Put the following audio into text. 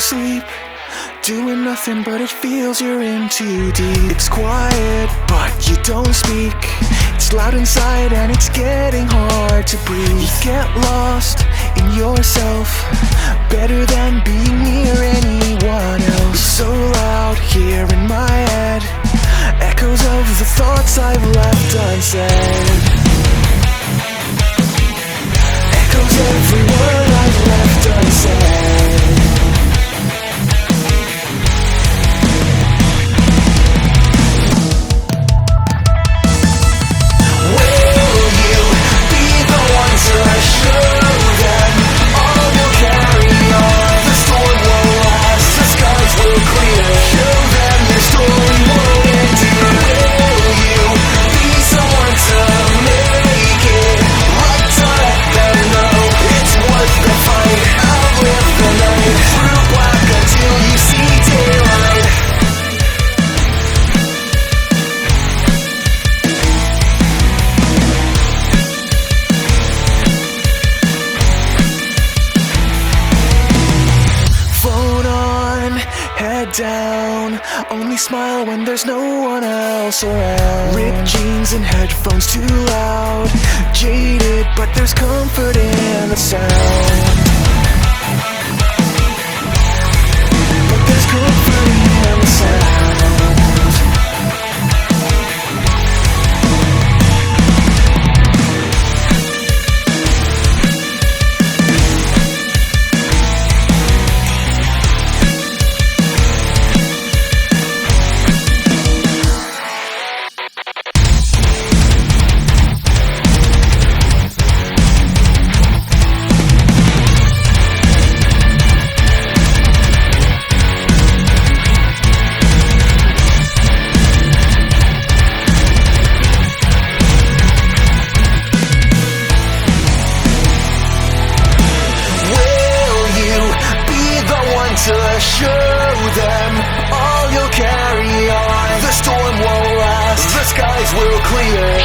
sleep, doing nothing but it feels you're in too deep. It's quiet, but you don't speak. It's loud inside and it's getting hard to breathe. You get lost in yourself, better than being near anyone else. So loud here in my head, echoes of the thoughts I've left unsaid. Echoes every word I've left unsaid. Down, only smile when there's no one else around. Ripped jeans and headphones too loud. Jaded, but there's comfort in the sound. But there's comfort in the sound. To show them all you'll carry on. The storm won't last, the skies will clear.